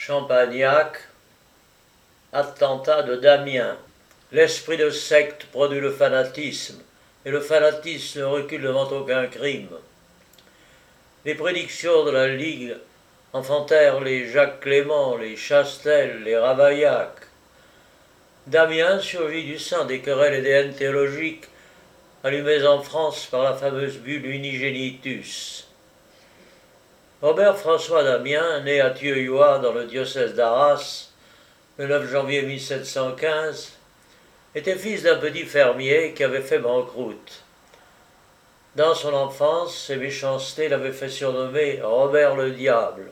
Champagnac, attentat de Damiens. L'esprit de secte produit le fanatisme, et le fanatisme ne recule devant aucun crime. Les prédictions de la Ligue enfantèrent les Jacques Clément, les Chastel, les Ravaillac. Damiens surgit du sein des querelles et des haines théologiques allumées en France par la fameuse bulle Unigenitus. Robert-François Damiens, né à Thieuillois dans le diocèse d'Arras, le 9 janvier 1715, était fils d'un petit fermier qui avait fait banqueroute. Dans son enfance, ses méchancetés l'avaient fait surnommer Robert le Diable.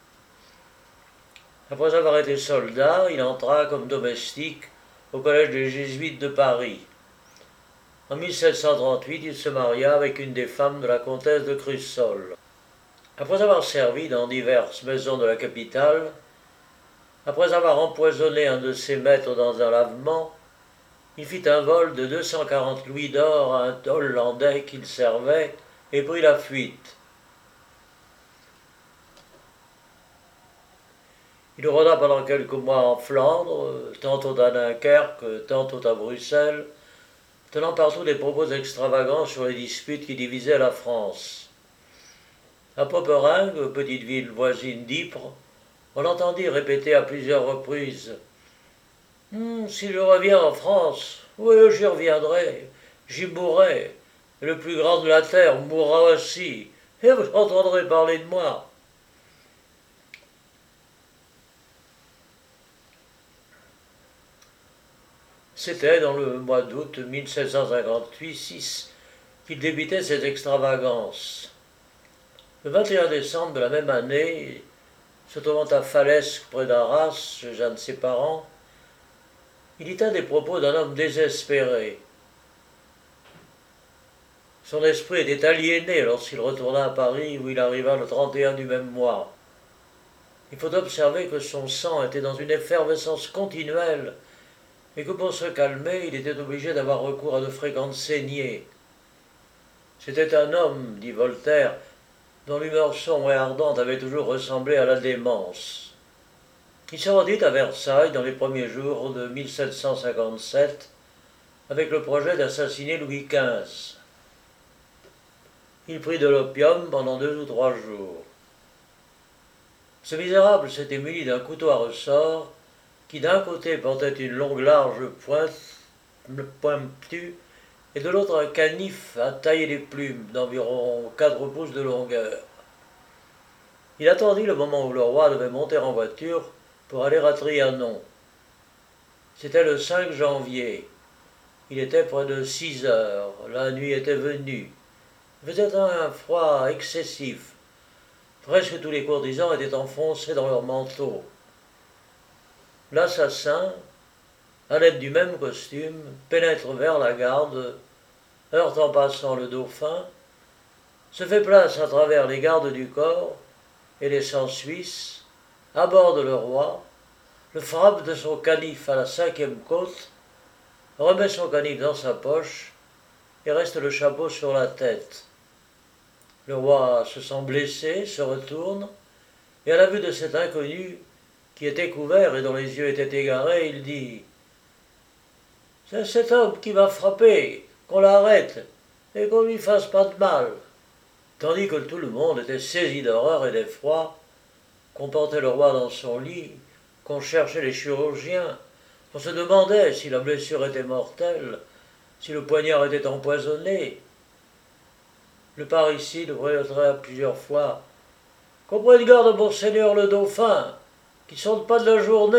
Après avoir été soldat, il entra comme domestique au collège des Jésuites de Paris. En 1738, il se maria avec une des femmes de la comtesse de Crussol. Après avoir servi dans diverses maisons de la capitale, après avoir empoisonné un de ses maîtres dans un lavement, il fit un vol de 240 louis d'or à un Hollandais qu'il servait et prit la fuite. Il rôda pendant quelques mois en Flandre, tantôt à Dunkerque, tantôt à Bruxelles, tenant partout des propos extravagants sur les disputes qui divisaient la France. À Poperingue, petite ville voisine d'Ypres, on l'entendit répéter à plusieurs reprises « Si je reviens en France, oui, j'y reviendrai, j'y mourrai, et le plus grand de la terre mourra aussi, et vous entendrez parler de moi. » C'était dans le mois d'août 1758 qu'il débitait ses extravagances. Le 21 décembre de la même année, se trouvant à Falesque près d'Arras, chez Jeanne de ses parents, il dit un des propos d'un homme désespéré. Son esprit était aliéné lorsqu'il retourna à Paris où il arriva le 31 du même mois. Il faut observer que son sang était dans une effervescence continuelle et que pour se calmer, il était obligé d'avoir recours à de fréquentes saignées. C'était un homme, dit Voltaire, dont l'humeur sombre et ardente avait toujours ressemblé à la démence. Il se rendit à Versailles dans les premiers jours de 1757 avec le projet d'assassiner Louis XV. Il prit de l'opium pendant 2 ou 3 jours. Ce misérable s'était muni d'un couteau à ressort qui d'un côté portait une longue large pointue et de l'autre un canif à tailler les plumes d'environ 4 pouces de longueur. Il attendit le moment où le roi devait monter en voiture pour aller à Trianon. C'était le 5 janvier. Il était près de 6 heures. La nuit était venue. Il faisait un froid excessif. Presque tous les courtisans étaient enfoncés dans leurs manteaux. L'assassin, à l'aide du même costume, pénètre vers la garde, heurte en passant le dauphin, se fait place à travers les gardes du corps et les sangs suisses, aborde le roi, le frappe de son canif à la 5e côte, remet son canif dans sa poche et reste le chapeau sur la tête. Le roi se sent blessé, se retourne, et à la vue de cet inconnu, qui était couvert et dont les yeux étaient égarés, il dit « C'est cet homme qui m'a frappé, qu'on l'arrête, et qu'on lui fasse pas de mal. » Tandis que tout le monde était saisi d'horreur et d'effroi, qu'on portait le roi dans son lit, qu'on cherchait les chirurgiens, qu'on se demandait si la blessure était mortelle, si le poignard était empoisonné. Le parricide voyotera plusieurs fois « Qu'on prenne garde, monseigneur le dauphin, qui ne sorte pas de la journée !»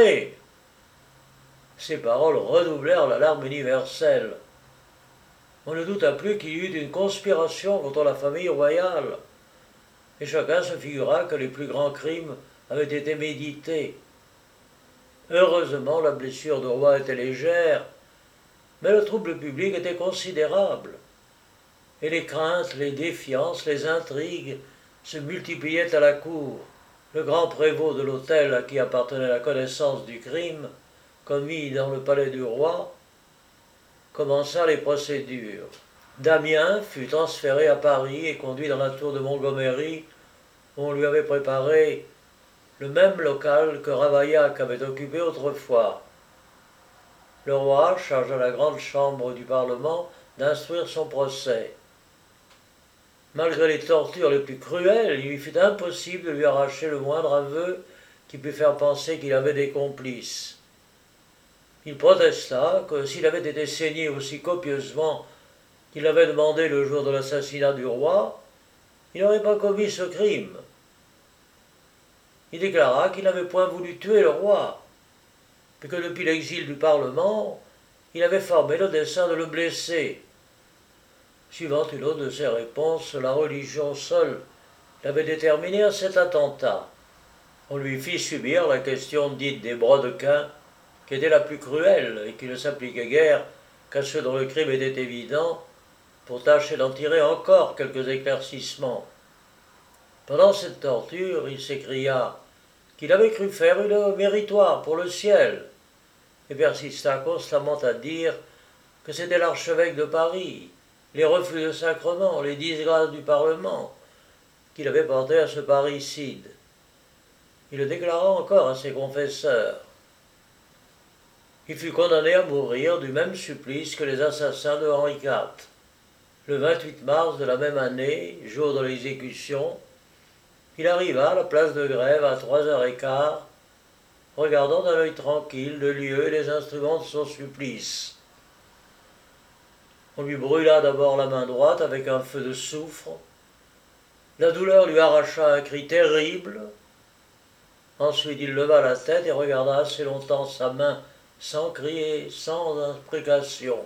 Ces paroles redoublèrent l'alarme universelle. On ne douta plus qu'il y eût une conspiration contre la famille royale, et chacun se figura que les plus grands crimes avaient été médités. Heureusement, la blessure du roi était légère, mais le trouble public était considérable, et les craintes, les défiances, les intrigues se multipliaient à la cour. Le grand prévôt de l'hôtel à qui appartenait la connaissance du crime, commis dans le palais du roi, commença les procédures. Damiens fut transféré à Paris et conduit dans la tour de Montgomery, où on lui avait préparé le même local que Ravaillac avait occupé autrefois. Le roi chargea la grande chambre du Parlement d'instruire son procès. Malgré les tortures les plus cruelles, il lui fut impossible de lui arracher le moindre aveu qui pût faire penser qu'il avait des complices. Il protesta que s'il avait été saigné aussi copieusement qu'il l'avait demandé le jour de l'assassinat du roi, il n'aurait pas commis ce crime. Il déclara qu'il n'avait point voulu tuer le roi, mais que depuis l'exil du Parlement, il avait formé le dessein de le blesser. Suivant une autre de ses réponses, la religion seule l'avait déterminé à cet attentat. On lui fit subir la question dite des brodequins, qui était la plus cruelle et qui ne s'appliquait guère qu'à ceux dont le crime était évident, pour tâcher d'en tirer encore quelques éclaircissements. Pendant cette torture, il s'écria qu'il avait cru faire une méritoire pour le ciel, et persista constamment à dire que c'était l'archevêque de Paris, les refus de sacrement, les disgrâces du Parlement, qui l'avaient porté à ce parricide. Il le déclara encore à ses confesseurs. Il fut condamné à mourir du même supplice que les assassins de Henri IV. Le 28 mars de la même année, jour de l'exécution, il arriva à la place de Grève à 3h15, regardant d'un œil tranquille le lieu et les instruments de son supplice. On lui brûla d'abord la main droite avec un feu de soufre. La douleur lui arracha un cri terrible. Ensuite il leva la tête et regarda assez longtemps sa main sans crier, sans imprécation.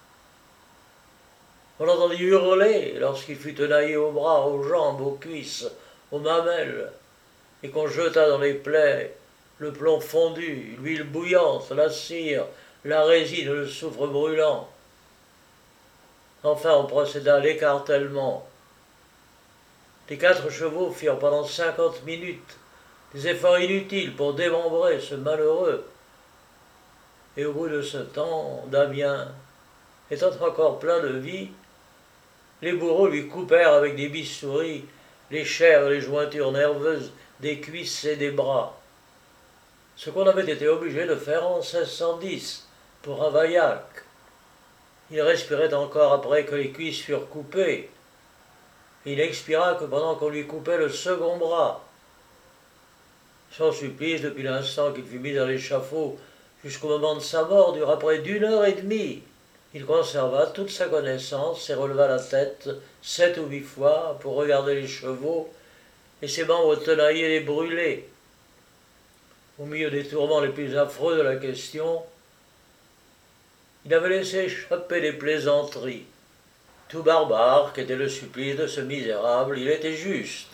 On l'entendit hurler lorsqu'il fut tenaillé aux bras, aux jambes, aux cuisses, aux mamelles, et qu'on jeta dans les plaies le plomb fondu, l'huile bouillante, la cire, la résine, le soufre brûlant. Enfin on procéda à l'écartèlement. Les 4 chevaux firent pendant 50 minutes des efforts inutiles pour démembrer ce malheureux. Et au bout de ce temps, Damien, étant encore plein de vie, les bourreaux lui coupèrent avec des bistouris les chairs et les jointures nerveuses des cuisses et des bras. Ce qu'on avait été obligé de faire en 1610 pour Ravaillac. Il respirait encore après que les cuisses furent coupées. Et il expira que pendant qu'on lui coupait le second bras. Son supplice, depuis l'instant qu'il fut mis à l'échafaud jusqu'au moment de sa mort, dura près d'1h30. Il conserva toute sa connaissance et releva la tête 7 ou 8 fois pour regarder les chevaux et ses membres tenaillés et brûlés. Au milieu des tourments les plus affreux de la question, il avait laissé échapper des plaisanteries. Tout barbare qu'était le supplice de ce misérable, il était juste.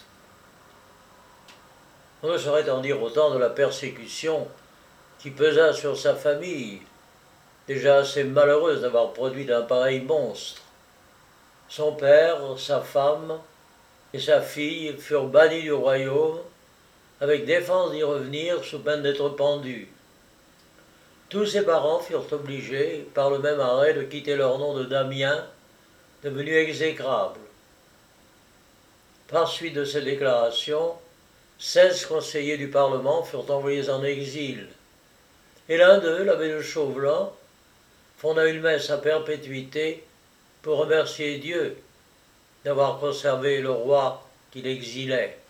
On ne saurait en dire autant de la persécution qui pesa sur sa famille, déjà assez malheureuse d'avoir produit un pareil monstre. Son père, sa femme et sa fille furent bannis du royaume, avec défense d'y revenir sous peine d'être pendus. Tous ses parents furent obligés, par le même arrêt, de quitter leur nom de Damien, devenu exécrable. Par suite de ces déclarations, 16 conseillers du Parlement furent envoyés en exil, et l'un d'eux, l'abbé de Chauvelin, fonda une messe à perpétuité pour remercier Dieu d'avoir conservé le roi qu'il exilait.